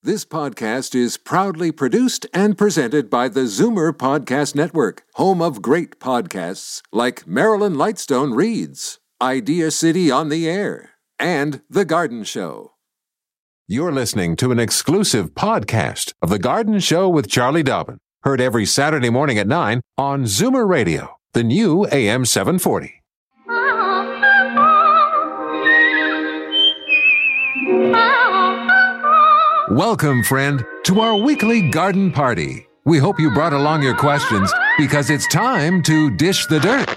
This podcast is proudly produced and presented by the Zoomer Podcast Network, home of great podcasts like Marilyn Lightstone Reads, Idea City on the Air, and The Garden Show. You're listening to an exclusive podcast of The Garden Show with Charlie Dobbin, heard every Saturday morning at 9 on Zoomer Radio, the new AM 740. Welcome, friend, to our weekly garden party. We hope you brought along your questions because it's time to dish the dirt.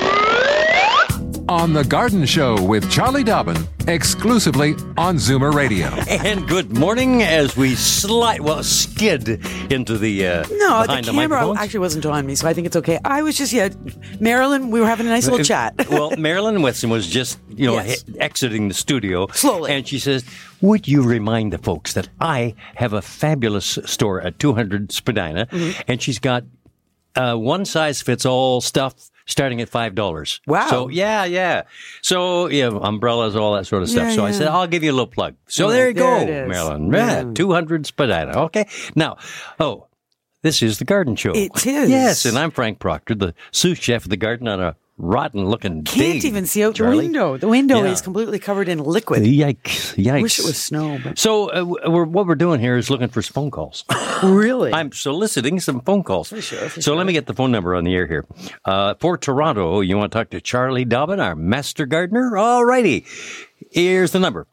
On The Garden Show with Charlie Dobbin, exclusively on Zoomer Radio. And good morning as we skid into the No, behind the camera microphones. actually wasn't on me, so I think it's okay. I was just, Marilyn, we were having a nice little chat. Well, Marilyn Whitson was just, Yes. exiting the studio. Slowly. And she says, would you remind the folks that I have a fabulous store at 200 Spadina, and she's got one-size-fits-all stuff starting at $5. Wow. So, yeah. So, umbrellas, all that sort of stuff. Yeah, so I yeah. said, I'll give you a little plug. So Yeah, there you there go, it is. Marilyn. Yeah. 200 Spadina. Okay. Now, this is The Garden Show. It is. Yes, and I'm Frank Proctor, the sous chef of the garden on a rotten-looking day. Can't even see out Charlie. the window. The window Yeah. is completely covered in liquid. Yikes. Wish it was snow, but So what we're doing here is looking for phone calls. really? I'm soliciting some phone calls. For sure. So let me get the phone number on the air here. For Toronto, you want to talk to Charlie Dobbin, our master gardener? All righty. Here's the number,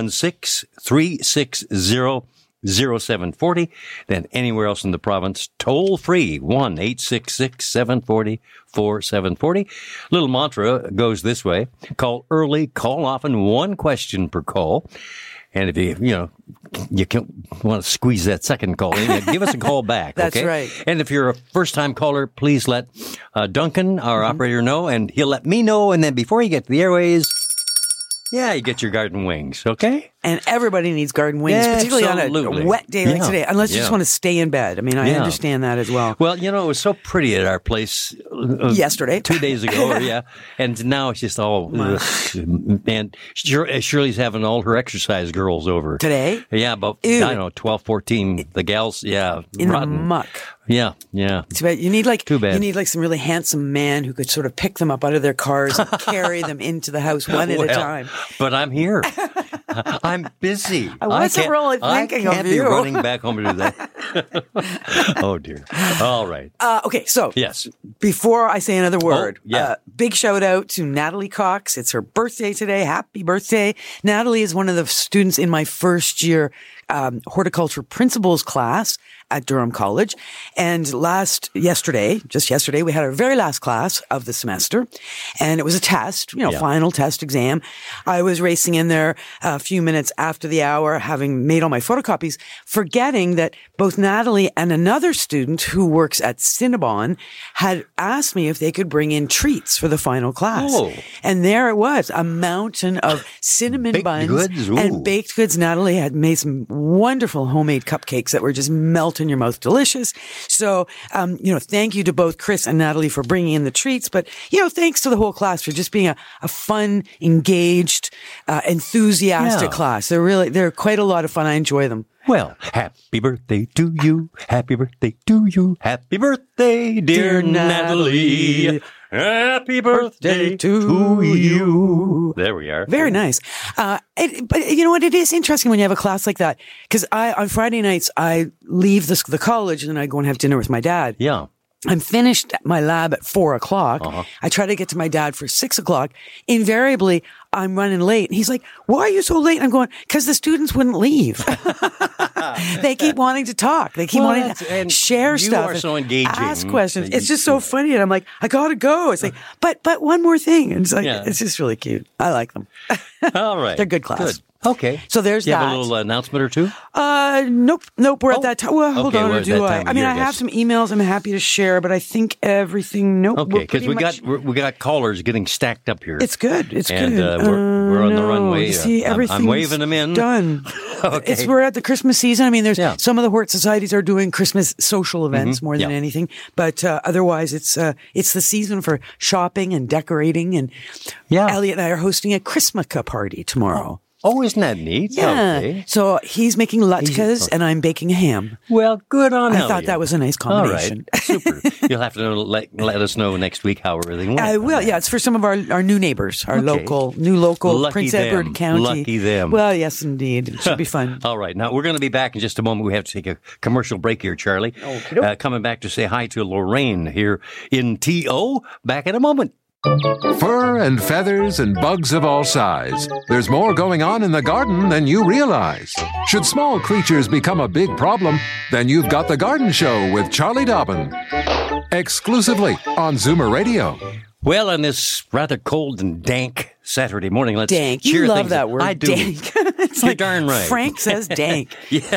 416-360-0740. Then anywhere else in the province, toll free, 1-866-740-4740. Little mantra goes this way. Call early, call often, one question per call. And if you want to squeeze that second call in, give us a call back. That's okay? right. And if you're a first-time caller, please let Duncan, our operator, know, and he'll let me know. And then before you get to the airways, you get your garden wings, okay? And everybody needs garden wings, Yeah, particularly on absolutely. a wet day like Yeah. today, unless you just Yeah. want to stay in bed. I mean, I Yeah. understand that as well. Well, it was so pretty at our place Yesterday. 2 days ago, and now it's just all. And Shirley's having all her exercise girls over Today? Yeah, about Ew. I don't know, 12, 14. The gals, In rotten. the muck. Yeah. Too bad. You need Too bad. You need some really handsome man who could sort of pick them up out of their cars and carry them into the house one at a time. But I'm here. I'm busy. I wasn't really thinking of I can't be you. running back home to do that. Oh dear. All right. Okay, so Yes. before I say another word, big shout out to Natalie Cox. It's her birthday today. Happy birthday. Natalie is one of the students in my first year horticulture principles class at Durham College. And just yesterday, we had our very last class of the semester. And it was a test, final test exam. I was racing in there a few minutes after the hour, having made all my photocopies, forgetting that both Natalie and another student who works at Cinnabon had asked me if they could bring in treats for the final class. Oh. And there it was, a mountain of cinnamon Baked buns goods? Ooh. and baked goods. Natalie had made some wonderful homemade cupcakes that were just melt in your mouth, delicious. So, thank you to both Chris and Natalie for bringing in the treats, but, thanks to the whole class for just being a fun, engaged, enthusiastic class. They're quite a lot of fun. I enjoy them. Well, happy birthday to you. Happy birthday to you. Happy birthday, dear Natalie. Happy birthday to you. There we are. Very nice. But you know what? It is interesting when you have a class like that. Because on Friday nights, I leave the college and then I go and have dinner with my dad. Yeah. I'm finished at my lab at 4:00. I try to get to my dad for 6:00. Invariably, I'm running late. And he's like, why are you so late? I'm going, because the students wouldn't leave. They keep wanting to talk. They keep wanting to share stuff. You are so engaging. Ask questions. It's just so funny. And I'm like, I got to go. It's like, but one more thing. And it's like, It's just really cute. I like them. All right. They're good class. Good. Okay. So there's you that. have a little announcement or two? Nope. We're at that time. Well, hold okay, on. we're Or at do that I? time of I mean, year, I have some emails I'm happy to share, but I think everything. Nope. Okay, because we got callers getting stacked up here. It's good. It's and, good. We're on the runway. You see, I'm waving them in. Done. Okay. We're at the Christmas season. I mean, there's some of the hort societies are doing Christmas social events more than anything, but otherwise, it's the season for shopping and decorating. And Elliot and I are hosting a Christmas party tomorrow. Oh, isn't that neat? Yeah. Okay. So he's making latkes and I'm baking a ham. Well, good on I Elliot. thought that was a nice combination. All right. Super. You'll have to let us know next week how everything went. I will. Yeah, it's for some of our new neighbors, our Okay. new local Lucky Prince them. Edward County. Lucky them. Well, yes, indeed. It should be fun. All right. Now, we're going to be back in just a moment. We have to take a commercial break here, Charlie. Okey-doke. Coming back to say hi to Lorraine here in T.O. Back in a moment. Fur and feathers and bugs of all size. There's more going on in the garden than you realize. Should small creatures become a big problem, then you've got The Garden Show with Charlie Dobbin. Exclusively on Zoomer Radio. Well, on this rather cold and dank Saturday morning, let's Dank. cheer You love things that up. word. I do. Dank. It's You're like darn right. Frank says dank.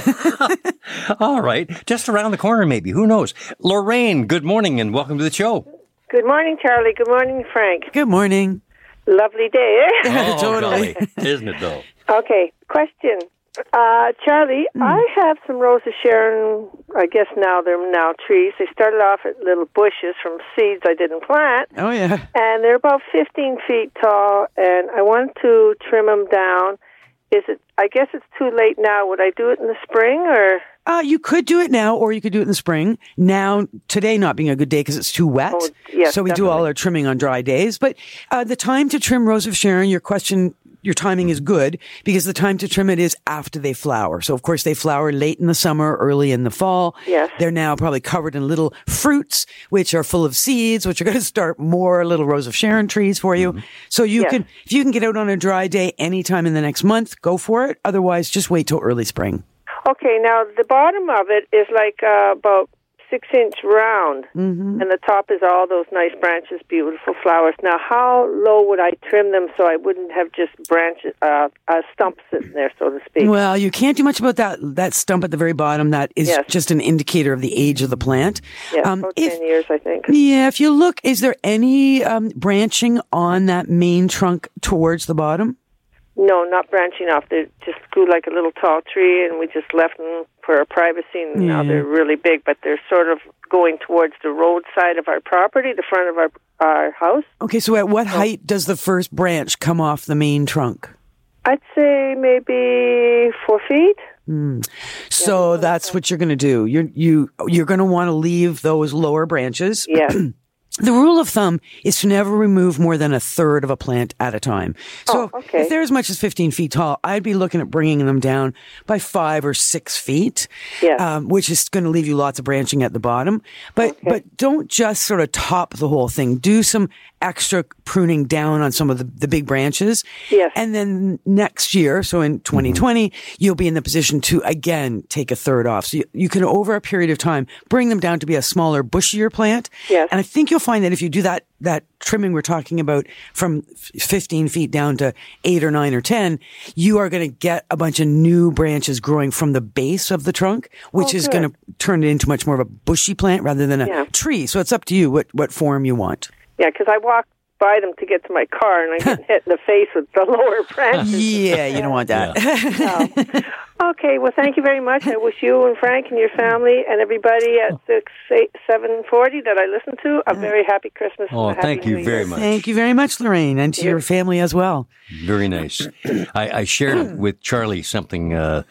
All right. Just around the corner, maybe. Who knows? Lorraine, good morning and welcome to the show. Good morning, Charlie. Good morning, Frank. Good morning. Lovely day, eh? Oh, Totally. golly. Isn't it, though? Okay, question. Charlie, I have some Rose of Sharon, I guess they're now trees. They started off at little bushes from seeds I didn't plant, Oh, yeah. and they're about 15 feet tall, and I want to trim them down. I guess it's too late now. Would I do it in the spring, or? You could do it now, or you could do it in the spring. Now, today not being a good day because it's too wet. Oh, yes, so we do all our trimming on dry days. But the time to trim Rose of Sharon, your timing is good because the time to trim it is after they flower. So, of course, they flower late in the summer, early in the fall. Yes. They're now probably covered in little fruits, which are full of seeds, which are going to start more little Rose of Sharon trees for you. So if you can get out on a dry day anytime in the next month, go for it. Otherwise, just wait till early spring. Okay, now the bottom of it is like about 6-inch round, and the top is all those nice branches, beautiful flowers. Now, how low would I trim them so I wouldn't have just branches, a stump sitting there, so to speak? Well, you can't do much about that stump at the very bottom. That is just an indicator of the age of the plant. Yeah, about 10 years, I think. Yeah, if you look, is there any branching on that main trunk towards the bottom? No, not branching off. They just grew like a little tall tree, and we just left them for our privacy, and now they're really big, but they're sort of going towards the road side of our property, the front of our house. Okay, so at what height does the first branch come off the main trunk? I'd say maybe 4 feet. So that's what you're going to do. You're going to want to leave those lower branches. Yes. The rule of thumb is to never remove more than a third of a plant at a time. So if they're as much as 15 feet tall, I'd be looking at bringing them down by 5 or 6 feet, which is going to leave you lots of branching at the bottom. But don't just sort of top the whole thing. Do some extra pruning down on some of the big branches. Yes. And then next year, so in 2020, you'll be in the position to, again, take a third off. So you can, over a period of time, bring them down to be a smaller, bushier plant. Yes. And I think you'll find that if you do that trimming we're talking about from 15 feet down to 8 or 9 or 10, you are going to get a bunch of new branches growing from the base of the trunk, which is going to turn it into much more of a bushy plant rather than a tree. So it's up to you what form you want. Yeah, because I walk by them to get to my car, and I get hit in the face with the lower branches. Yeah, you don't want that. Okay, well, thank you very much. I wish you and Frank and your family and everybody at 740 that I listen to a very happy Christmas. Oh, and a thank happy you New very Year. much. Thank you very much, Lorraine, and to your family as well. Very nice. I shared with Charlie something,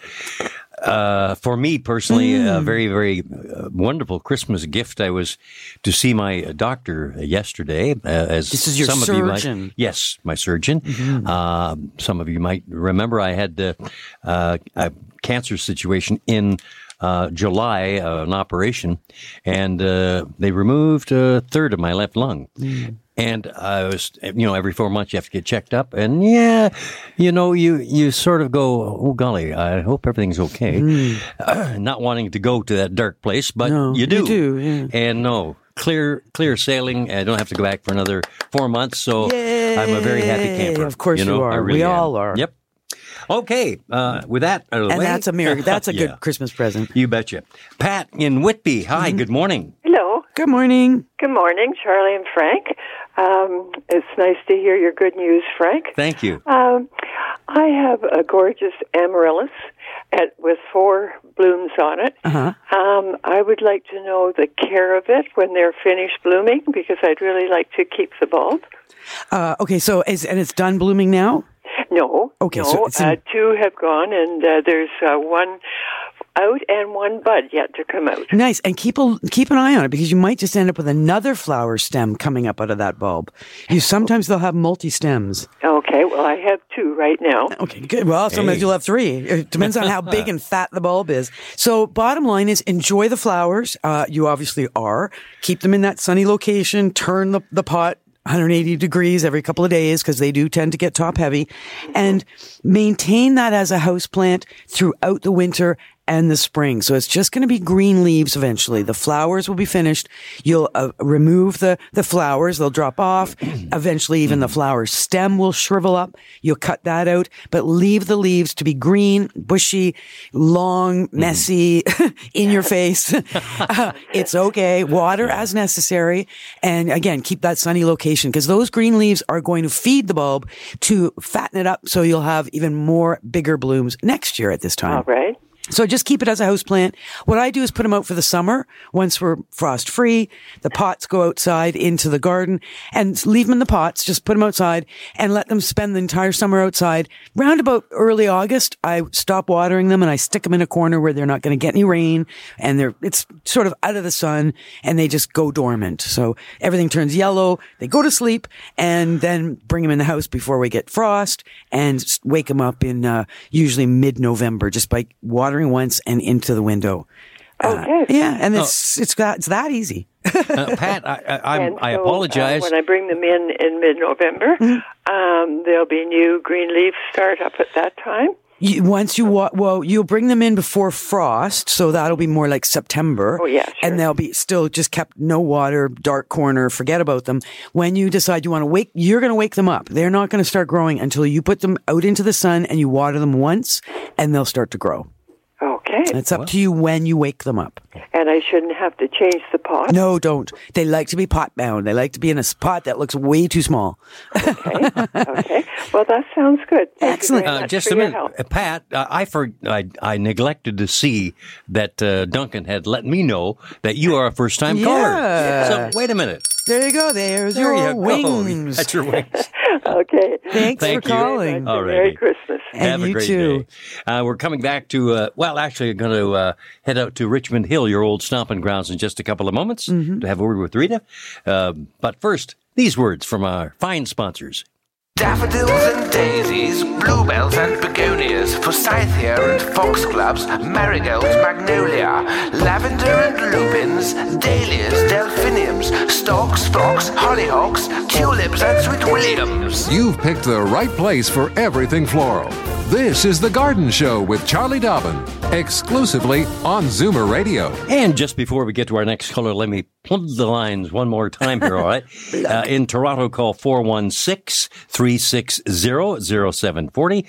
for me personally, a very, very wonderful Christmas gift. I was to see my doctor yesterday. As this is your some surgeon. Of you might, yes, my surgeon. Some of you might remember I had a cancer situation in July, an operation, and they removed a third of my left lung. And I was, every 4 months you have to get checked up. And you sort of go, oh, golly, I hope everything's okay. Not wanting to go to that dark place, but you do. You do, yeah. And no, clear sailing. I don't have to go back for another 4 months. So I'm a very happy camper. Of course you are. I really we am. all are. Yep. Okay, with that out of the And way. that's a good Christmas present. You betcha. Pat in Whitby. Hi, good morning. Hello. Good morning. Good morning, Charlie and Frank. It's nice to hear your good news, Frank. Thank you. I have a gorgeous amaryllis with 4 blooms on it. I would like to know the care of it when they're finished blooming because I'd really like to keep the bulb. Okay, so it's done blooming now? No. Okay, no. so it's in- 2 have gone, and there's one out and one bud yet to come out. Nice. And keep an eye on it, because you might just end up with another flower stem coming up out of that bulb. Sometimes they'll have multi-stems. Okay, well, I have 2 right now. Okay, good. Well, sometimes you'll have 3. It depends on how big and fat the bulb is. So bottom line is enjoy the flowers. You obviously are. Keep them in that sunny location. Turn the pot 180 degrees every couple of days, because they do tend to get top heavy, and maintain that as a house plant throughout the winter and the spring. So it's just going to be green leaves eventually. The flowers will be finished. You'll remove the flowers. They'll drop off. Eventually, even the flower stem will shrivel up. You'll cut that out, but leave the leaves to be green, bushy, long, messy, in your face. It's okay. Water as necessary. And again, keep that sunny location, because those green leaves are going to feed the bulb to fatten it up, so you'll have even more bigger blooms next year at this time. All right. So just keep it as a house plant. What I do is put them out for the summer. Once we're frost free, the pots go outside into the garden, and leave them in the pots. Just put them outside and let them spend the entire summer outside. Round about early August, I stop watering them and I stick them in a corner where they're not going to get any rain, and it's sort of out of the sun, and they just go dormant. So everything turns yellow. They go to sleep, and then bring them in the house before we get frost, and wake them up in usually mid-November, just by watering once and into the window. Okay. Yeah, and it's that easy. Pat, I apologize. When I bring them in mid-November, there'll be new green leaves start up at that time. You'll bring them in before frost, so that'll be more like September. Oh, yeah, sure. And they'll be still just kept, no water, dark corner, forget about them. When you decide you want to you're going to wake them up. They're not going to start growing until you put them out into the sun and you water them once, and they'll start to grow. Okay. It's up to you when you wake them up. And I shouldn't have to change the pot? No, don't. They like to be pot bound. They like to be in a pot that looks way too small. Okay. Okay. Well, that sounds good. Thank Excellent. You very much Just for a your minute, help. Pat. I neglected to see that Duncan had let me know that you are a first-time Yeah. caller. So wait a minute. There you go. There's There your you go. wings. That's your wings. Okay. Thanks Thank for you. calling. All Merry righty. Christmas. And Have a you great too. day. We're coming back to, actually going to head out to Richmond Hill, your old stomping grounds, in just a couple of moments to have a word with Rita. But first, these words from our fine sponsors. Daffodils and daisies, bluebells and begonias, forsythia and foxgloves, marigolds, magnolia, lavender and lupins, dahlias, delphiniums, stalks, phlox, hollyhocks, tulips and sweet williams. You've picked the right place for everything floral. This is The Garden Show with Charlie Dobbin, exclusively on Zoomer Radio. And just before we get to our next caller, let me plug the lines one more time here, all right? In Toronto, call 416-360-0740,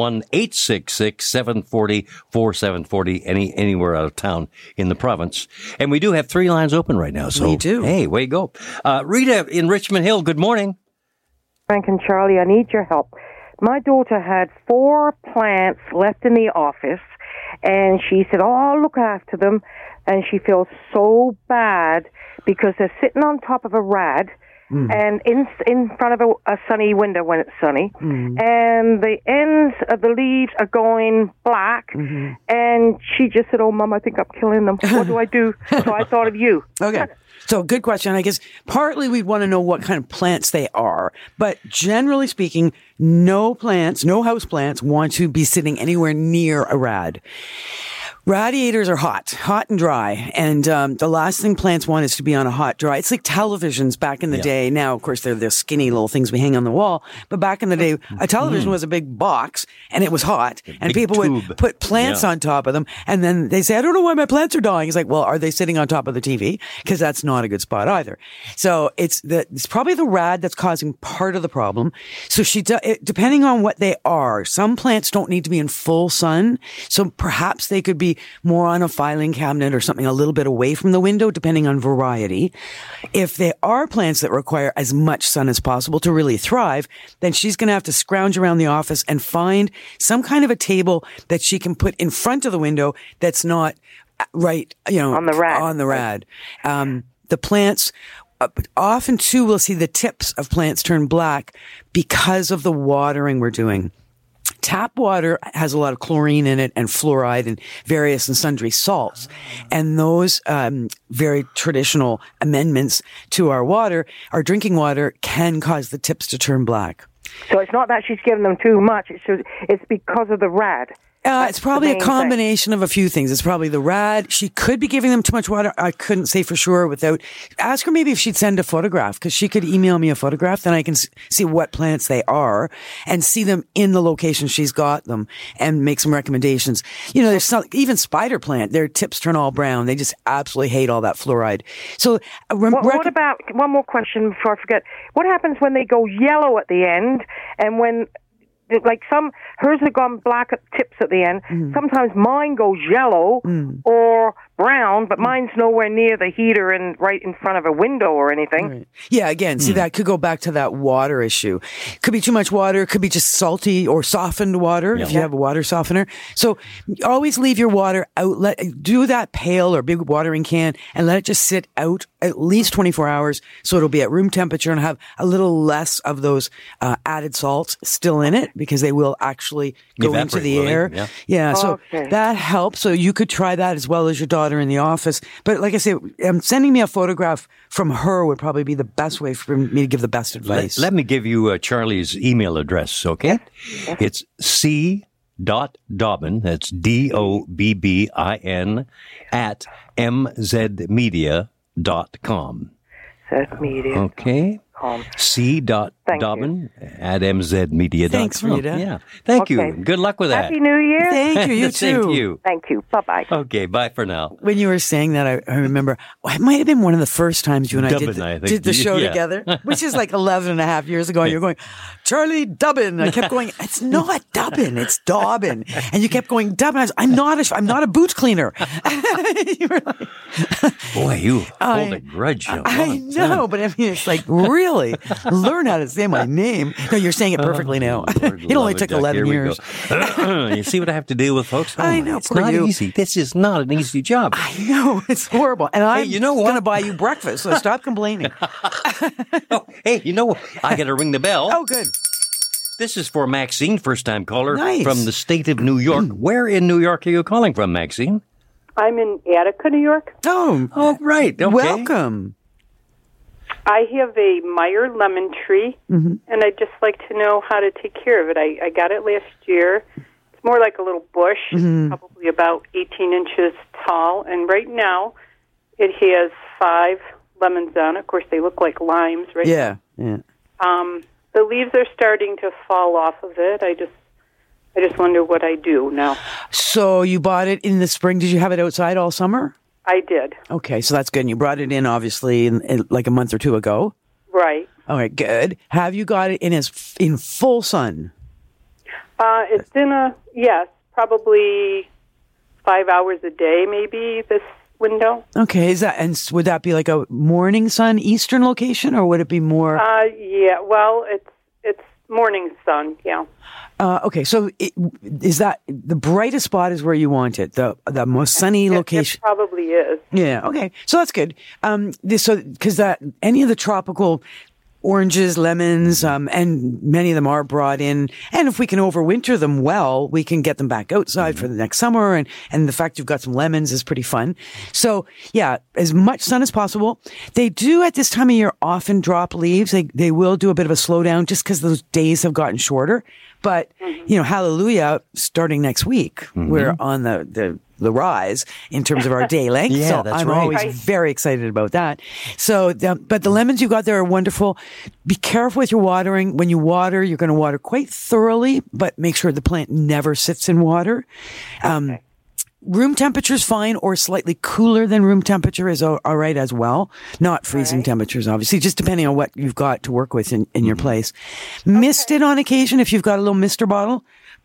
1-866-740-4740, anywhere out of town in the province. And we do have 3 lines open right now. So, We do. Hey, way to go. Rita in Richmond Hill, good morning. Frank and Charlie, I need your help. My daughter had 4 plants left in the office, and she said, I'll look after them. And she feels so bad because they're sitting on top of a rad and in front of a sunny window when it's sunny. And the ends of the leaves are going black. And she just said, oh, Mom, I think I'm killing them. What do I do? So I thought of you. Okay. So good question. I guess partly we'd want to know what kind of plants they are, but generally speaking, no house plants want to be sitting anywhere near a rad. Radiators are hot and dry. And the last thing plants want is to be on a hot, dry. It's like televisions back in the day. Now, of course, they're the skinny little things we hang on the wall. But back in the day, a television was a big box and it was hot. And people would put plants on top of them. And then they say, I don't know why my plants are dying. It's like, well, are they sitting on top of the TV? Because that's not a good spot either. So it's probably the rad that's causing part of the problem. So depending on what they are, some plants don't need to be in full sun. So perhaps they could be more on a filing cabinet or something a little bit away from the window, depending on variety. If they are plants that require as much sun as possible to really thrive, then she's going to have to scrounge around the office and find some kind of a table that she can put in front of the window that's not right, On the rad. On the rad. The plants But often too, we'll see the tips of plants turn black because of the watering we're doing. Tap water has a lot of chlorine in it and fluoride and various and sundry salts. And those very traditional amendments to our water, our drinking water, can cause the tips to turn black. So it's not that she's giving them too much. It's because of the rad. It's probably a combination of a few things. It's probably the rad. She could be giving them too much water. I couldn't say for sure without. Ask her maybe if she'd send a photograph, because she could email me a photograph. Then I can see what plants they are and see them in the location she's got them and make some recommendations. You know, there's even spider plant. Their tips turn all brown. They just absolutely hate all that fluoride. So what about, one more question before I forget. What happens when they go yellow at the end and when... Like hers have gone black at tips at the end. Sometimes mine goes yellow or brown, but mine's nowhere near the heater and right in front of a window or anything. Right. Yeah, again, see, that could go back to that water issue. Could be too much water. Could be just salty or softened water if you have a water softener. So always leave your water out. Do that pail or big watering can and let it just sit out at least 24 hours so it'll be at room temperature and have a little less of those added salts still in it, because they will actually go into the air. Yeah. So that helps. So you could try that as well as your daughter in the office. But like I say, sending me a photograph from her would probably be the best way for me to give the best advice. Let me give you Charlie's email address, okay? It's c.dobbin, that's DOBBIN, at mzmedia.com. Media. Okay. C.Dobbin at mzmedia.com. Thanks, Rita. Yeah. Thank you. Good luck with that. Happy New Year. Thank you. You Same too. to you. Thank you. Bye-bye. Okay, bye for now. When you were saying that, I remember, it might have been one of the first times you and I did the show together, which is like 11 and a half years ago. And you're going, Charlie Dobbin. I kept going, it's not Dobbin, it's Dobbin. And you kept going, Dobbin. I was, I'm not a boot cleaner. You were like, boy, you hold a grudge. I know, but I mean, it's like, really? Learn how to say my name. No, you're saying it perfectly now. It only took 11 years. You see what I have to deal with, folks? I know. It's not easy. This is not an easy job. I know. It's horrible. And I'm going to buy you breakfast, so stop complaining. Hey, you know what? I got to ring the bell. Oh, good. This is for Maxine, first-time caller from the state of New York. Where in New York are you calling from, Maxine? I'm in Attica, New York. Oh, right. Okay. Welcome. I have a Meyer lemon tree, and I'd just like to know how to take care of it. I got it last year. It's more like a little bush, probably about 18 inches tall, and right now it has 5 lemons on it. Of course, they look like limes, right? Yeah. The leaves are starting to fall off of it. I just wonder what I do now. So you bought it in the spring. Did you have it outside all summer? I did. Okay, so that's good. And you brought it in, obviously, in like a month or two ago. Right. All right, good. Have you got it in full sun? It's in probably 5 hours a day, maybe, this window. Okay, would that be like a morning sun eastern location, or would it be more? Yeah, well, it's morning sun, yeah. Okay, so is that the brightest spot is where you want it, the most sunny location? It probably is. Yeah, okay. So that's good. Because any of the tropical oranges, lemons, and many of them are brought in. And if we can overwinter them well, we can get them back outside for the next summer. And the fact you've got some lemons is pretty fun. So yeah, as much sun as possible. They do at this time of year often drop leaves. They will do a bit of a slowdown just because those days have gotten shorter. But, hallelujah, starting next week, we're on the rise in terms of our day length. Yeah, so that's I'm right. always very excited about that. So, but the lemons you got there are wonderful. Be careful with your watering. When you water, you're going to water quite thoroughly, but make sure the plant never sits in water. Room temperature is fine, or slightly cooler than room temperature is all right as well. Not freezing temperatures, obviously, just depending on what you've got to work with in your place. Mist it on occasion if you've got a little mister bottle.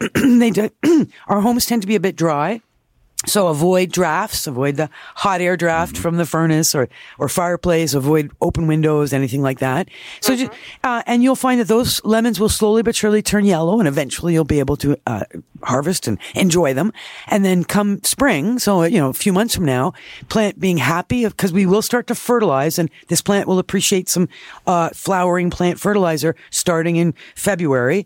Our homes tend to be a bit dry. So avoid drafts, avoid the hot air draft from the furnace or fireplace, avoid open windows, anything like that. So, and you'll find that those lemons will slowly but surely turn yellow, and eventually you'll be able to harvest and enjoy them. And then come spring, so, a few months from now, plant being happy because we will start to fertilize, and this plant will appreciate some flowering plant fertilizer starting in February.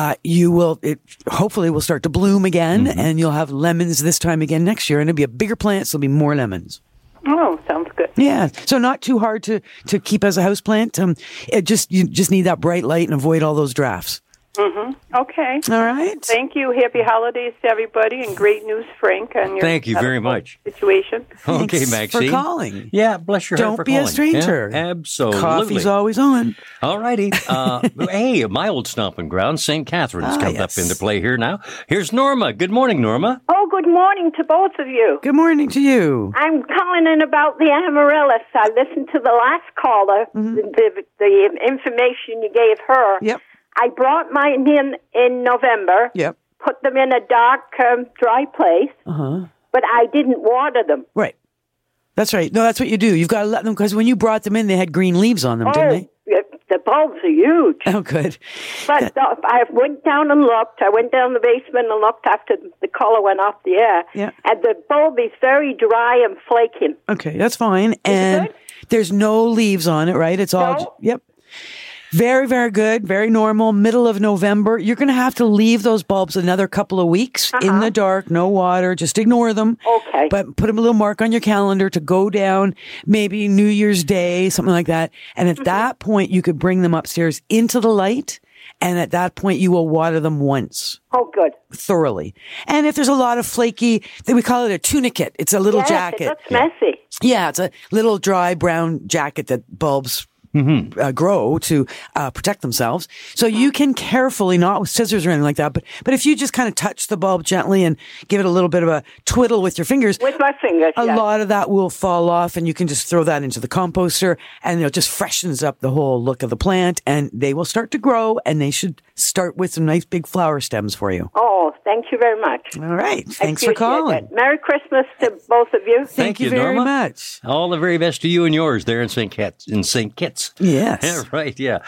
It hopefully will start to bloom again, and you'll have lemons this time again next year, and it'll be a bigger plant, so there'll be more lemons. Oh, sounds good. Yeah, so not too hard to keep as a house plant. You just need that bright light and avoid all those drafts. Okay. All right. Thank you. Happy holidays to everybody, and great news, Frank, on your Thank you very much. situation. Okay, Thanks Maxine. for calling. Yeah, bless your heart Don't for be calling. a stranger. Yeah, absolutely. Coffee's always on. All righty. Hey, my old stomping ground, St. Catherine's, comes yes. up into play here now. Here's Norma. Good morning, Norma. Oh, good morning to both of you. Good morning to you. I'm calling in about the amaryllis. I listened to the last caller, the information you gave her. Yep. I brought mine in November, Yep. put them in a dark, dry place, but I didn't water them. Right. That's right. No, that's what you do. You've got to let them, because when you brought them in, they had green leaves on them, didn't they? The bulbs are huge. Oh, good. But I went down and looked. I went down the basement and looked after the color went off the air. Yeah. And the bulb is very dry and flaky. Okay, that's fine. And good? there's no leaves on it, right? It's all, No. yep. Very, very good. Very normal. Middle of November. You're going to have to leave those bulbs another couple of weeks in the dark, no water. Just ignore them. Okay. But put a little mark on your calendar to go down maybe New Year's Day, something like that. And at that point, you could bring them upstairs into the light. And at that point, you will water them once. Oh, good. Thoroughly. And if there's a lot of flaky, we call it a tunicate. It's a little jacket. It looks messy. Yeah, it's a little dry brown jacket that bulbs grow to protect themselves. So you can carefully, not with scissors or anything like that, but if you just kind of touch the bulb gently and give it a little bit of a twiddle with your fingers, With my fingers, a yes. lot of that will fall off, and you can just throw that into the composter, and it just freshens up the whole look of the plant, and they will start to grow, and they should start with some nice big flower stems for you. Oh, thank you very much. All right. I Thanks for appreciate calling. it. Merry Christmas to both of you. Thank you you, very Norma. much. All the very best to you and yours there in St. Kitts. Yes. Yeah, right, yeah.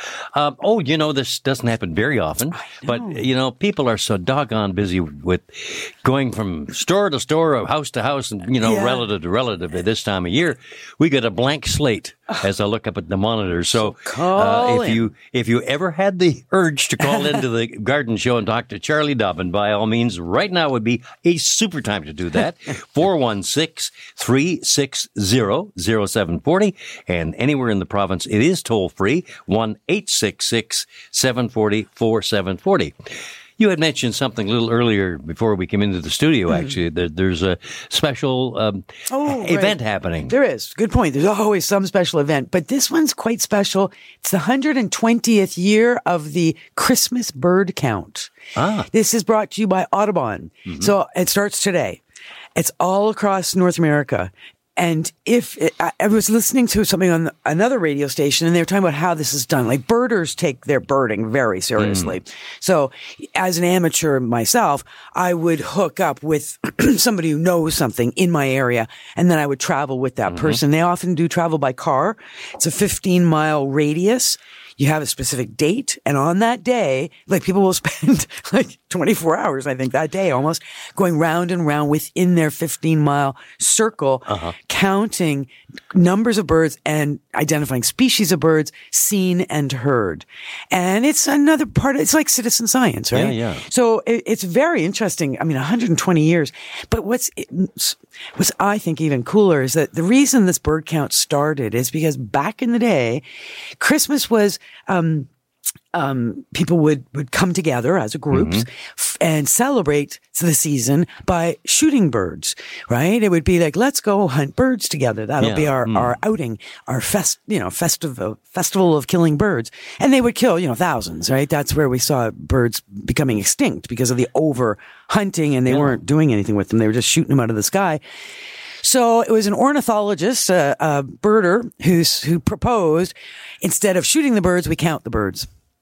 This doesn't happen very often, but, people are so doggone busy with going from store to store, house to house, and, relative to relative at this time of year. We got a blank slate as I look up at the monitor. So call in. if you ever had the urge to call into the garden show and talk to Charlie Dobbin, by all means, right now would be a super time to do that. 416-360-0740. And anywhere in the province, it is toll free. 1-866-740-4740. You had mentioned something a little earlier before we came into the studio, actually, that there's a special event happening. There is. Good point. There's always some special event, but this one's quite special. It's the 120th year of the Christmas bird count. This is brought to you by Audubon. So it starts today. It's all across North America. And I was listening to something on another radio station, and they were talking about how this is done. Like, birders take their birding very seriously. So as an amateur myself, I would hook up with somebody who knows something in my area, and then I would travel with that person. They often do travel by car. It's a 15-mile radius. You have a specific date, and on that day, like, people will spend like 24 hours, I think, that day almost, going round and round within their 15-mile circle, counting numbers of birds and identifying species of birds seen and heard. And it's another part it's like citizen science, right? Yeah. So it's very interesting. I mean, 120 years. But what's I think even cooler is that the reason this bird count started is because back in the day, Christmas was people would come together as a group and celebrate the season by shooting birds, right? It would be like, let's go hunt birds together. That'll be our outing, our festival of killing birds. And they would kill, thousands, right? That's where we saw birds becoming extinct because of the over hunting, and they weren't doing anything with them. They were just shooting them out of the sky. So it was an ornithologist, a birder, who proposed, instead of shooting the birds, we count the birds.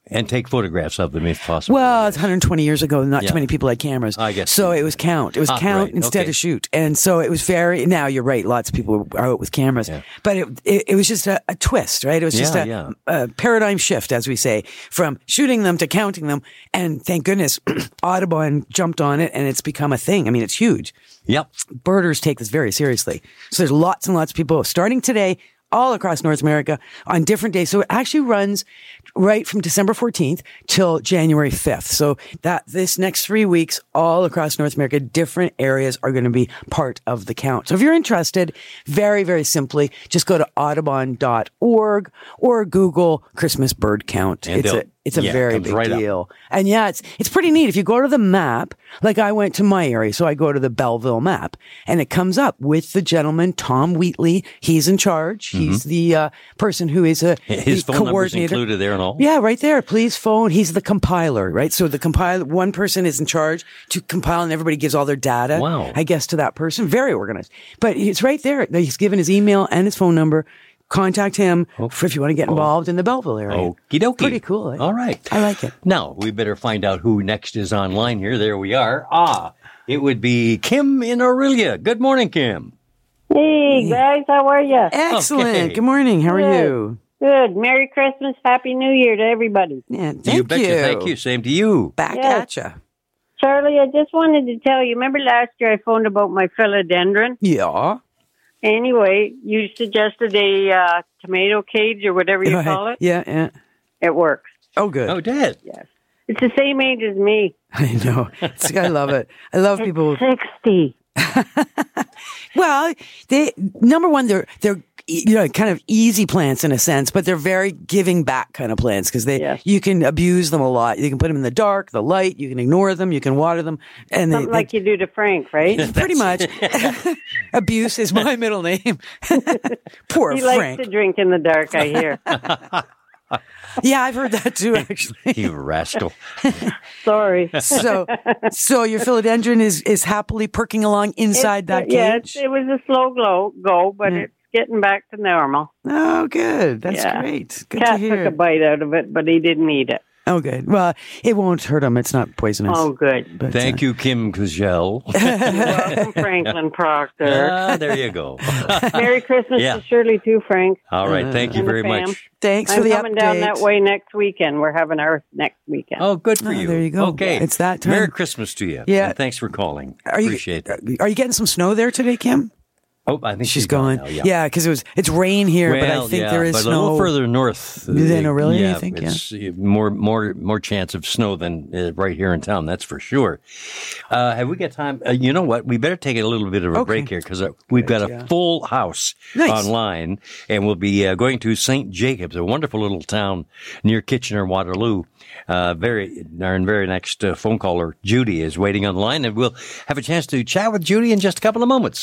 And take photographs of them if possible. Well, it's 120 years ago. Not too many people had cameras. I guess. So it was count. It was count right. instead of shoot. And so it was now you're right. Lots of people are out with cameras. Yeah. But it was just a twist, right? It was just a paradigm shift, as we say, from shooting them to counting them. And thank goodness Audubon jumped on it and it's become a thing. I mean, it's huge. Yep. Birders take this very seriously. So there's lots and lots of people starting today all across North America on different days. So it actually runs right from December 14th till January 5th. So that this next 3 weeks, all across North America, different areas are going to be part of the count. So if you're interested, very, very simply, just go to audubon.org or Google Christmas bird count. It's a very big deal. And it's pretty neat. If you go to the map, like I went to my area, so I go to the Belleville map and it comes up with the gentleman, Tom Wheatley. He's in charge. He's the person who is his phone number's included there and all. Yeah, right there. Please phone. He's the compiler, right? So the compiler, one person is in charge to compile and everybody gives all their data, wow, I guess, to that person. Very organized. But it's right there. He's given his email and his phone number. Contact him if you want to get involved in the Belleville area. Okie dokie. Pretty cool. All right. I like it. Now, we better find out who next is online here. There we are. It would be Kim in Orillia. Good morning, Kim. Hey, guys. How are you? Excellent. Okay. Good morning. How are you? Good. Merry Christmas. Happy New Year to everybody. Yeah, thank you. Betcha. Thank you. Same to you. Back at you. Charlie, I just wanted to tell you, remember last year I phoned about my philodendron? Yeah. Anyway, you suggested a tomato cage or whatever you call it. Yeah. It works. Oh, good. Oh, did? Yes. It's the same age as me. I know. I love it. I love people. 60. Well, number one, they're kind of easy plants in a sense, but they're very giving back kind of plants because you can abuse them a lot. You can put them in the dark, the light. You can ignore them. You can water them, and something like you do to Frank, right? Pretty much. Abuse is my middle name. Poor he Frank. He likes to drink in the dark, I hear. Yeah, I've heard that too, actually. You rascal. Sorry. So your philodendron is happily perking along inside that cage? Yeah, it was a slow go, but it's getting back to normal. Oh, good. That's great. Good Cat to hear. took a bite out of it, but he didn't eat it. Oh, good. Well, it won't hurt him. It's not poisonous. Oh, good. But, Thank you, Kim Kujel. Welcome, Franklin Proctor. There you go. Merry Christmas to Shirley, too, Frank. All right. Thank you very much. Thanks for the update. I'm coming down that way next weekend. We're having ours next weekend. Oh, good for you. There you go. Okay. It's that time. Merry Christmas to you. Yeah. And thanks for calling. Appreciate that. Are you getting some snow there today, Kim? Oh, I think she's gone. Now, yeah, because it's rain here, but I think there is but snow. a little further north than Orillia, yeah, you think? It's more chance of snow than right here in town. That's for sure. Have we got time? You know what? We better take a little bit of a break here because we've got a full house online, and we'll be going to St. Jacobs, a wonderful little town near Kitchener-Waterloo. Our very next phone caller, Judy, is waiting on the line, and we'll have a chance to chat with Judy in just a couple of moments.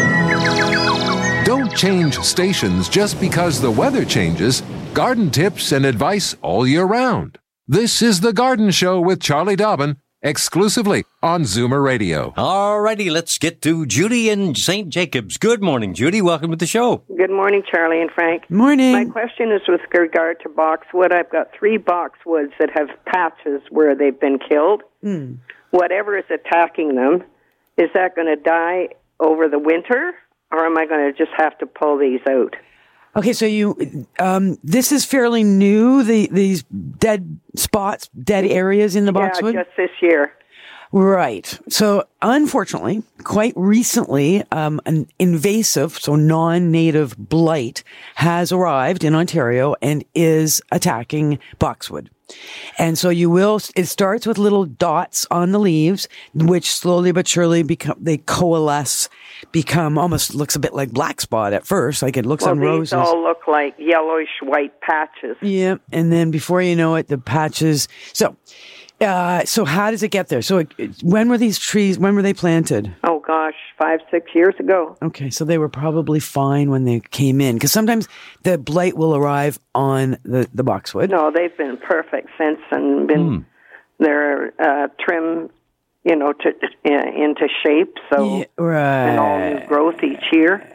Don't change stations just because the weather changes. Garden tips and advice all year round. This is The Garden Show with Charlie Dobbin, exclusively on Zoomer Radio. All righty, let's get to Judy in St. Jacobs. Good morning, Judy. Welcome to the show. Good morning, Charlie and Frank. Morning. My question is with regard to boxwood. I've got 3 boxwoods that have patches where they've been killed. Whatever is attacking them, is that going to die over the winter, or am I going to just have to pull these out? Okay, so this is fairly new, these dead spots, dead areas in the boxwood? Yeah, just this year. Right. So, unfortunately, quite recently, an invasive, so non-native blight has arrived in Ontario and is attacking boxwood. And so it starts with little dots on the leaves, which slowly but surely they coalesce, almost looks a bit like black spot at first, like it looks on roses. These all look like yellowish white patches. Yeah. And then before you know it, the patches. So how does it get there? So when were these trees, when were they planted? Oh gosh, 5-6 years ago. Okay. So they were probably fine when they came in, because sometimes the blight will arrive on the boxwood. No, they've been perfect since and been, they're trimmed, into shape. So, right. and all new growth each year.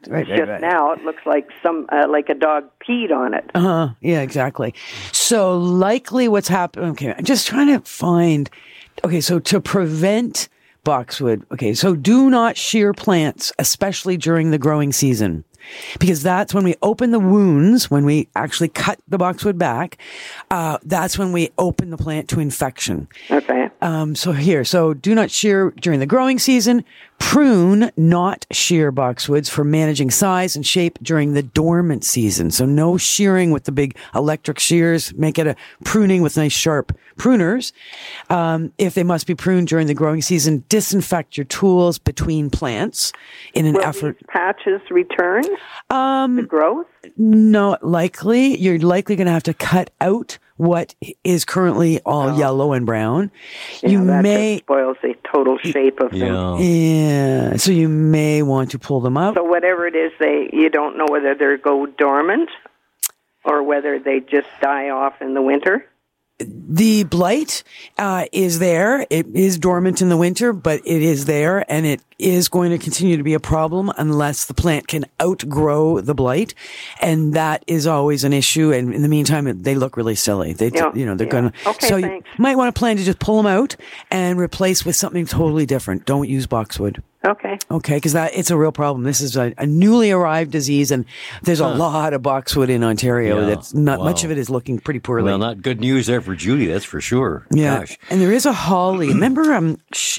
Right. Now it looks like like a dog peed on it. Yeah, exactly. So likely what's happening. Okay, I'm just trying to find. Okay, so to prevent boxwood. Okay, so do not shear plants, especially during the growing season, because that's when we open the wounds, when we actually cut the boxwood back. That's when we open the plant to infection. Okay. So do not shear during the growing season. Prune, not shear boxwoods for managing size and shape during the dormant season. So no shearing with the big electric shears. Make it a pruning with nice sharp pruners. If they must be pruned during the growing season, disinfect your tools between plants in an effort. These patches return the growth? Not likely. You're likely going to have to cut out what is currently all yellow and brown. Yeah, that just spoils the total shape of them. Yeah. So you may want to pull them out. So whatever it is, you don't know whether they go dormant or whether they just die off in the winter. The blight is there. It is dormant in the winter, but it is there, and it is going to continue to be a problem unless the plant can outgrow the blight, and that is always an issue. And in the meantime, they look really silly. They're going to. Okay, so thanks. you might want to plan to just pull them out and replace with something totally different. Don't use boxwood. Okay. Okay, because it's a real problem. This is a newly arrived disease, and there's a lot of boxwood in Ontario. Yeah. That's not much of it is looking pretty poorly. Well, not good news there for Judy, that's for sure. Yeah, Gosh. and there is a holly. Remember,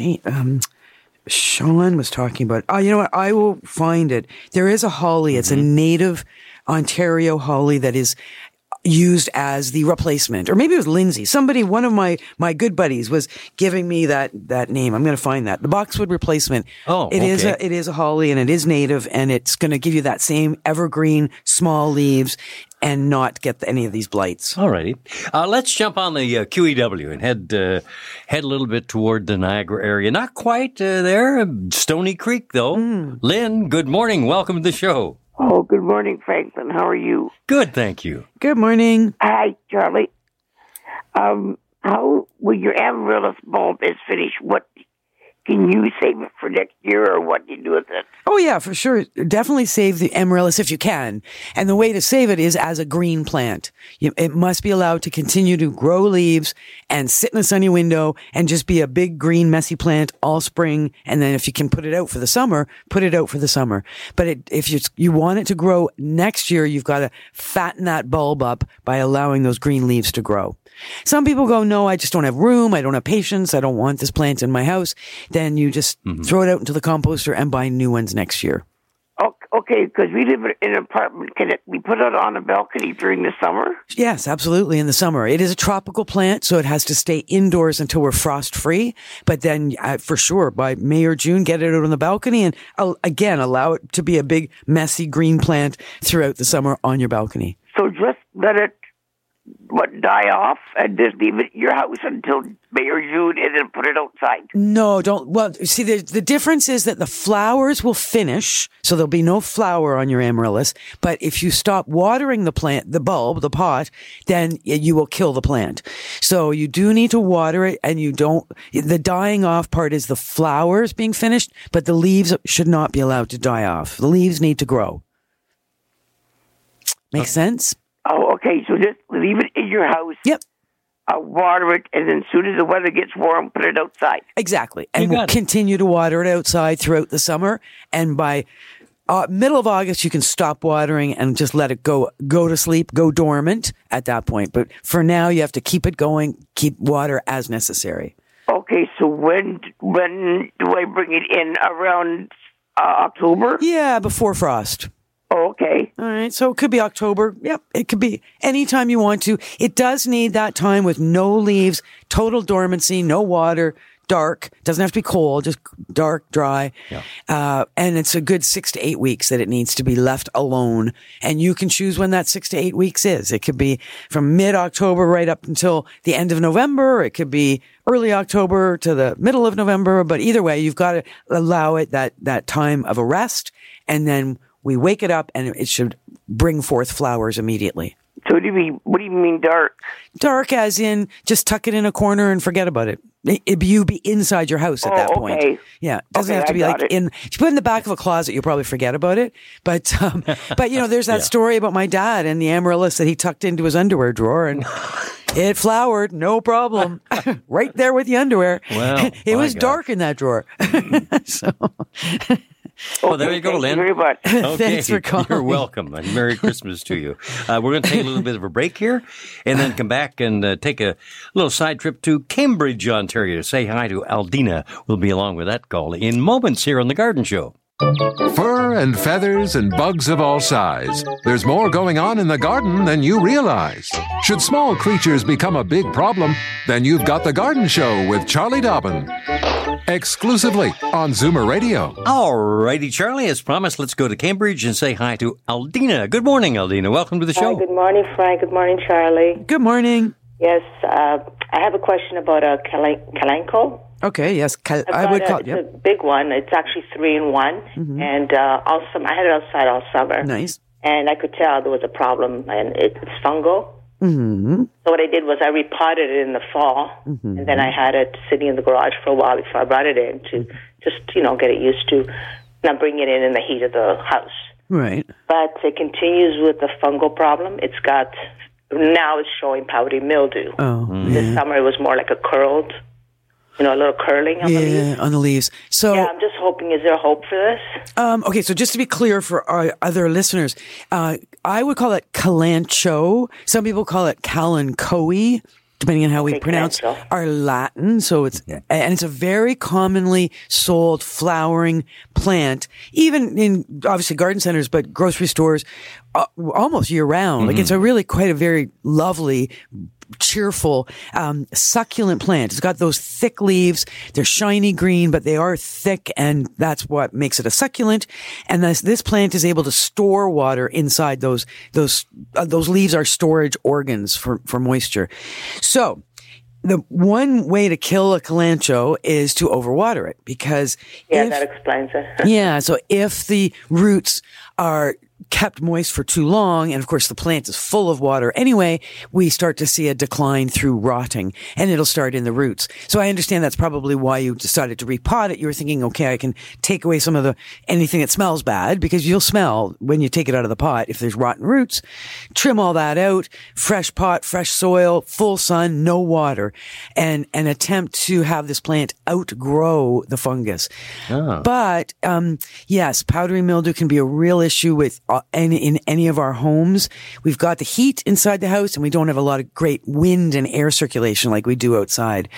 Sean was talking about. Oh, you know what? I will find it. There is a holly. It's a native Ontario holly that is used as the replacement, or maybe it was Lindsay. Somebody, one of my good buddies was giving me that name. I'm going to find that. The boxwood replacement. Oh, it is a holly, and it is native, and it's going to give you that same evergreen small leaves and not get any of these blights. All righty. Let's jump on the QEW and head a little bit toward the Niagara area. Not quite there. Stony Creek, though. Lynn, good morning. Welcome to the show. Oh, good morning, Franklin. How are you? Good, thank you. Good morning. Hi, Charlie. How, when your amaryllis bulb is finished, what can you save it for next year, or what do you do with it? Oh, yeah, for sure. Definitely save the amaryllis if you can. And the way to save it is as a green plant. It must be allowed to continue to grow leaves and sit in a sunny window and just be a big green messy plant all spring. And then if you can put it out for the summer, put it out for the summer. But if you want it to grow next year, you've got to fatten that bulb up by allowing those green leaves to grow. Some people go, no, I just don't have room. I don't have patience. I don't want this plant in my house. Then you just throw it out into the composter and buy new ones next year. Okay, because we live in an apartment. Can it be put out on a balcony during the summer? Yes, absolutely, in the summer. It is a tropical plant, so it has to stay indoors until we're frost-free. But then, for sure, by May or June, get it out on the balcony and, again, allow it to be a big, messy green plant throughout the summer on your balcony. So just let it die off and just leave it in your house until May or June and then put it outside? No, don't. Well, see, the difference is that the flowers will finish, so there'll be no flower on your amaryllis. But if you stop watering the plant, the bulb, the pot, then you will kill the plant. So you do need to water it, and the dying off part is the flowers being finished, but the leaves should not be allowed to die off. The leaves need to grow. Make sense? Oh, okay. So just leave it in your house. Yep. Water it, and then as soon as the weather gets warm, put it outside. Exactly. And we'll continue to water it outside throughout the summer. And by middle of August, you can stop watering and just let it go to sleep, go dormant at that point. But for now, you have to keep it going, keep water as necessary. Okay, so when do I bring it in? Around October? Yeah, before frost. Oh, okay. All right. So it could be October. Yep. It could be anytime you want to. It does need that time with no leaves, total dormancy, no water, dark. Doesn't have to be cold, just dark, dry. Yeah. And it's a good 6 to 8 weeks that it needs to be left alone. And you can choose when that 6 to 8 weeks is. It could be from mid-October right up until the end of November. It could be early October to the middle of November. But either way, you've got to allow it that time of a rest, and then we wake it up, and it should bring forth flowers immediately. So what do you mean dark? Dark as in just tuck it in a corner and forget about it. You be inside your house at that point. Okay. Yeah, it doesn't have to be like in. If you put it in the back of a closet, you'll probably forget about it. But there's that story about my dad and the amaryllis that he tucked into his underwear drawer, and it flowered, no problem, right there with the underwear. Well, it was dark in that drawer. So. Well, there you go, Lynn. Thank you very much. Okay. Thanks for calling. You're welcome. And Merry Christmas to you. We're going to take a little bit of a break here and then come back and take a little side trip to Cambridge, Ontario. Say hi to Aldina. We'll be along with that call in moments here on The Garden Show. Fur and feathers and bugs of all size. There's more going on in the garden than you realize. Should small creatures become a big problem, then you've got The Garden Show with Charlie Dobbin. Exclusively on Zoomer Radio. All righty, Charlie, as promised, let's go to Cambridge and say hi to Aldina. Good morning, Aldina. Welcome to the show. Hi, good morning, Frank. Good morning, Charlie. Good morning. Yes, I have a question about a kalanchoe. Okay, yes. It's a big one. It's actually 3-in-1. And I had it outside all summer. Nice. And I could tell there was a problem, and it's fungal. Mm-hmm. So what I did was I repotted it in the fall, and then I had it sitting in the garage for a while before I brought it in to just, get it used to not bring it in the heat of the house. Right. But it continues with the fungal problem. Now it's showing powdery mildew. Oh, This summer it was more like a curled, a little curling on the leaves. Yeah, on the leaves. So, yeah, I'm just hoping, is there hope for this? Okay, so just to be clear for our other listeners, I would call it kalanchoe. Some people call it kalanchoe, depending on how we pronounce our Latin. So it's a very commonly sold flowering plant, even in obviously garden centers, but grocery stores almost year round. Like it's quite a very lovely, cheerful, succulent plant. It's got those thick leaves. They're shiny green, but they are thick, and that's what makes it a succulent. And this plant is able to store water inside those leaves are storage organs for moisture. So the one way to kill a kalanchoe is to overwater it, because that explains it. Yeah. So if the roots are kept moist for too long, and of course the plant is full of water anyway, we start to see a decline through rotting, and it'll start in the roots. So I understand that's probably why you decided to repot it. You were thinking, okay, I can take away some of anything that smells bad, because you'll smell when you take it out of the pot if there's rotten roots. Trim all that out, fresh pot, fresh soil, full sun, no water, and attempt to have this plant outgrow the fungus. Oh. But yes, powdery mildew can be a real issue with in any of our homes. We've got the heat inside the house, and we don't have a lot of great wind and air circulation like we do outside.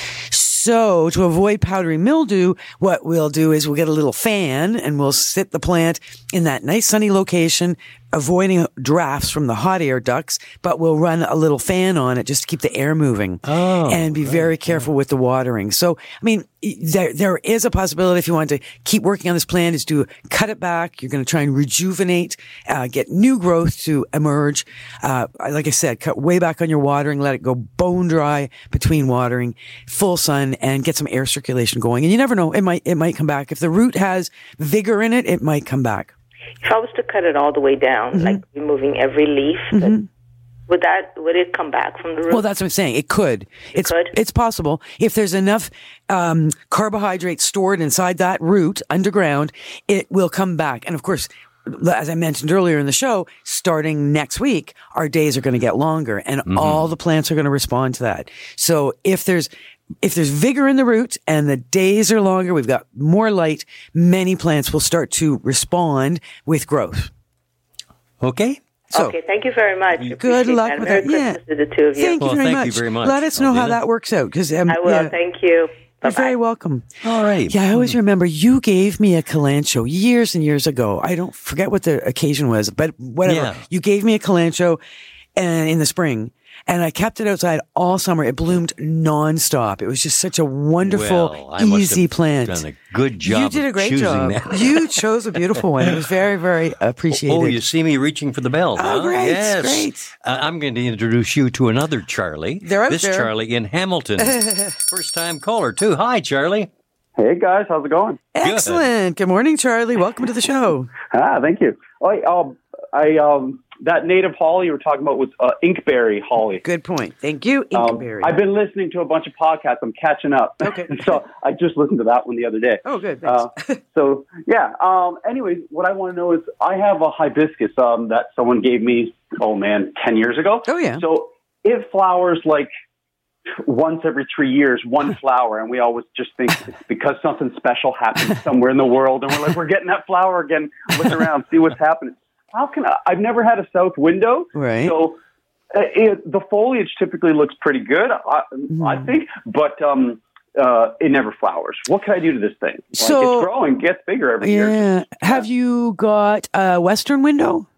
So to avoid powdery mildew, what we'll do is we'll get a little fan and we'll sit the plant in that nice sunny location, avoiding drafts from the hot air ducts, but we'll run a little fan on it just to keep the air moving and be very careful with the watering. So, I mean, there is a possibility if you want to keep working on this plant is to cut it back. You're going to try and rejuvenate, get new growth to emerge. Like I said, cut way back on your watering, let it go bone dry between watering, full sun, and get some air circulation going. And you never know, it might come back. If the root has vigor in it might come back. If I was to cut it all the way down, like removing every leaf, would it come back from the root? Well, that's what I'm saying. It could. It's possible. If there's enough carbohydrate stored inside that root underground, it will come back. And of course, as I mentioned earlier in the show, starting next week, our days are going to get longer, and all the plants are going to respond to that. So if there's vigor in the root and the days are longer, we've got more light, many plants will start to respond with growth. Okay. So, okay, thank you very much. Good luck with Merry that. Yeah. Christmas to the two of you. Thank you very much. Let us know how that works out. I will. Thank you. You're very welcome. All right. Yeah, I always remember you gave me a kalanchoe years and years ago. I don't forget what the occasion was, but whatever. Yeah. You gave me a kalanchoe in the spring, and I kept it outside all summer. It bloomed nonstop. It was just such a wonderful, easy plant. Done a good job. You did a great job. That. You chose a beautiful one. It was very, very appreciated. Oh, you see me reaching for the bell. Oh, great. Yes. Great. I'm going to introduce you to another Charlie. This Charlie in Hamilton. First-time caller, too. Hi, Charlie. Hey, guys. How's it going? Excellent. Good morning, Charlie. Welcome to the show. Thank you. I that native holly you were talking about was inkberry holly. Good point. Thank you, inkberry. I've been listening to a bunch of podcasts. I'm catching up. Okay. So I just listened to that one the other day. Oh, good. Thanks. So, yeah. Anyways, what I want to know is I have a hibiscus that someone gave me, 10 years ago. Oh, yeah. So it flowers like once every 3 years, one flower, and we always just think it's because something special happened somewhere in the world, and we're like, we're getting that flower again. Look around, see what's happening. I've never had a south window, right? So the foliage typically looks pretty good, I think, but it never flowers. What can I do to this thing? So it's growing, gets bigger every year. Yeah. Have you got a western window?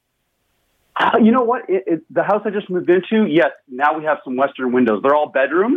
You know what? The house I just moved into, yes, now we have some western windows. They're all bedrooms,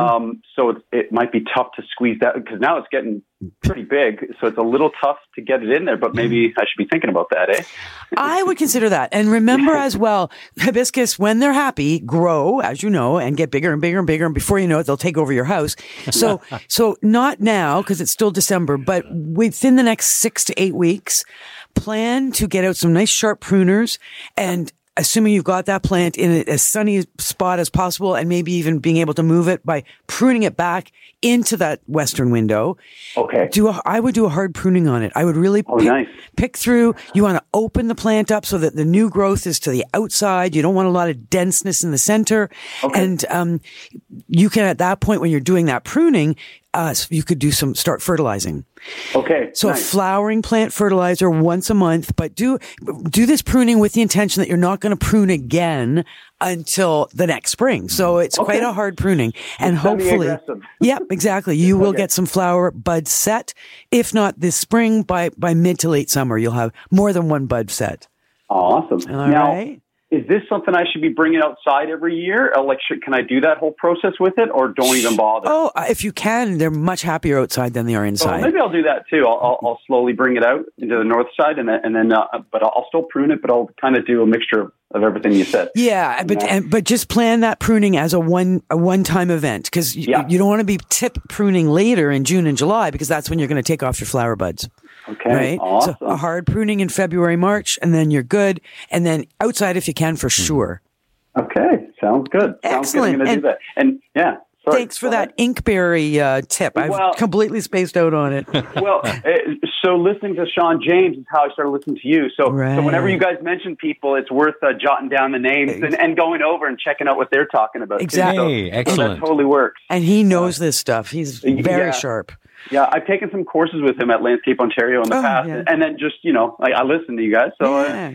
so it might be tough to squeeze that because now it's getting pretty big, so it's a little tough to get it in there, but maybe I should be thinking about that, eh? I would consider that. And remember as well, hibiscus, when they're happy, grow, as you know, and get bigger and bigger and bigger, and before you know it, they'll take over your house. So not now, because it's still December, but within the next 6 to 8 weeks, plan to get out some nice sharp pruners, and assuming you've got that plant in as sunny spot as possible, and maybe even being able to move it by pruning it back into that western window. Okay. I would do a hard pruning on it. I would really pick through. You want to open the plant up so that the new growth is to the outside. You don't want a lot of denseness in the center. Okay. And you can, at that point, when you're doing that pruning, you could start fertilizing. Okay. So nice. A flowering plant fertilizer once a month, but do this pruning with the intention that you're not going to prune again until the next spring. So it's quite a hard pruning, and hopefully, yep, exactly. You will get some flower buds set. If not this spring, by mid to late summer, you'll have more than one bud set. Awesome. All right. Is this something I should be bringing outside every year? Can I do that whole process with it, or don't even bother? Oh, if you can, they're much happier outside than they are inside. Maybe I'll do that too. I'll slowly bring it out into the north side, and then, but I'll still prune it, but I'll kind of do a mixture of everything you said. Yeah, but just plan that pruning as a one-time event, because you don't want to be pruning later in June and July, because that's when you're going to take off your flower buds. Okay, right? Awesome. So a hard pruning in February, March, and then you're good. And then outside if you can, for sure. Okay, sounds good. Excellent. Sounds good. I'm going to do that. And yeah. Sorry. Thanks for that inkberry tip. I've completely spaced out on it. Well, so listening to Sean James is how I started listening to you. So whenever you guys mention people, it's worth jotting down the names and going over and checking out what they're talking about. Exactly. Hey, excellent. So that totally works. And he knows this stuff. He's very sharp. Yeah, I've taken some courses with him at Landscape Ontario in the past, and then just, I listen to you guys, so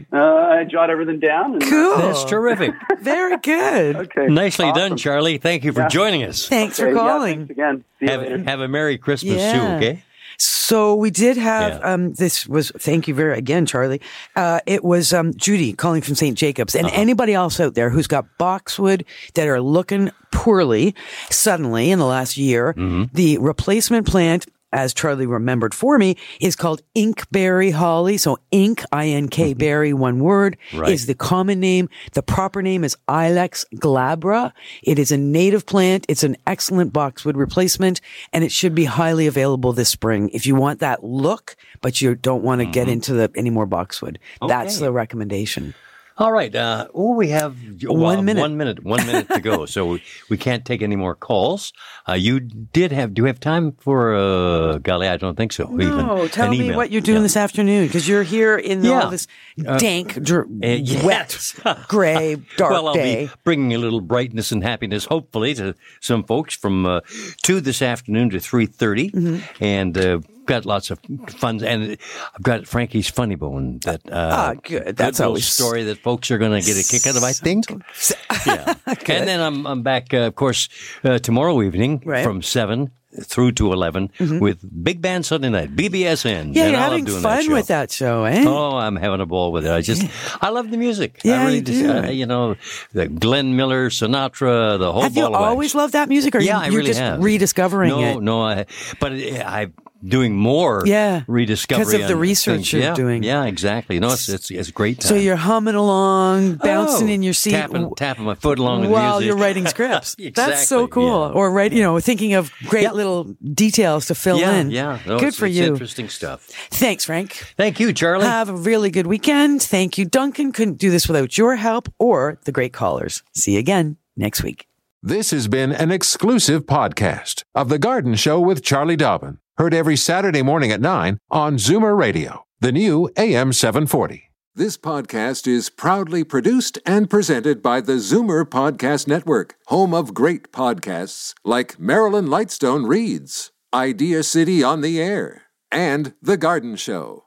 I jot everything down. And, cool. That's terrific. Very good. Okay. Nicely done, Charlie. Thank you for joining us. Thanks for calling. Thanks again. See you later. Have a Merry Christmas too, okay? So we did have, thank you again, Charlie. It was, Judy calling from St. Jacobs, and anybody else out there who's got boxwood that are looking poorly suddenly in the last year, the replacement plant, as Charlie remembered for me, is called inkberry holly. So ink, I-N-K, berry, one word, is the common name. The proper name is Ilex glabra. It is a native plant. It's an excellent boxwood replacement, and it should be highly available this spring. If you want that look, but you don't want to get into any more boxwood, that's the recommendation. All right. We have 1 minute. 1 minute. 1 minute to go. So we can't take any more calls. Do you have time for, golly, I don't think so. No, tell me what you're doing this afternoon, because you're here in all this dank, wet, gray, dark I'll day. Be bringing a little brightness and happiness, hopefully, to some folks from 2 this afternoon to 3:30. And, got lots of fun, and I've got Frankie's Funny Bone. That good. That's always a story that folks are going to get a kick out of, I think. Yeah. And then I'm back, of course, tomorrow evening from 7 through to 11 with Big Band Sunday Night, BBSN. Yeah, you're having fun with that show, eh? Oh, I'm having a ball with it. I love the music. Yeah, I really the Glenn Miller, Sinatra, the whole Have you always loved that music, or I you're really just have. rediscovering it? No, but I've doing more rediscovery. Because of the research you're doing. Yeah, exactly. No, it's a great time. So you're humming along, bouncing in your seat. Tapping my foot along with while music. you're writing scripts. Exactly, That's so cool. yeah. Or thinking of great little details to fill in. Yeah, no, Good for it's you. Interesting stuff. Thanks, Frank. Thank you, Charlie. Have a really good weekend. Thank you, Duncan. Couldn't do this without your help or the great callers. See you again next week. This has been an exclusive podcast of The Garden Show with Charlie Dobbin. Heard every Saturday morning at 9 on Zoomer Radio, the new AM 740. This podcast is proudly produced and presented by the Zoomer Podcast Network, home of great podcasts like Marilyn Lightstone Reads, Idea City on the Air, and The Garden Show.